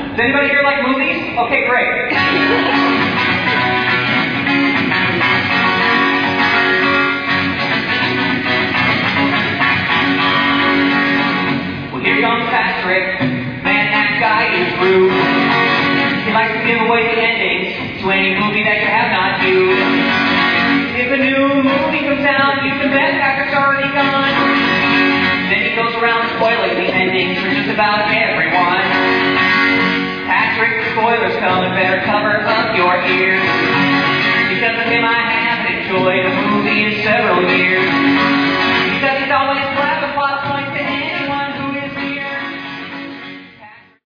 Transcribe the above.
Does anybody here like movies? Okay, great. Well, here comes Patrick. Man, that guy is rude. He likes to give away the endings to any movie that you have not viewed. If a new movie comes out, you can bet Patrick's already gone. Then he goes around spoiling the endings for just about everyone. Patrick, spoilers coming, better cover up your ears. Because of him I haven't enjoyed a movie in several years.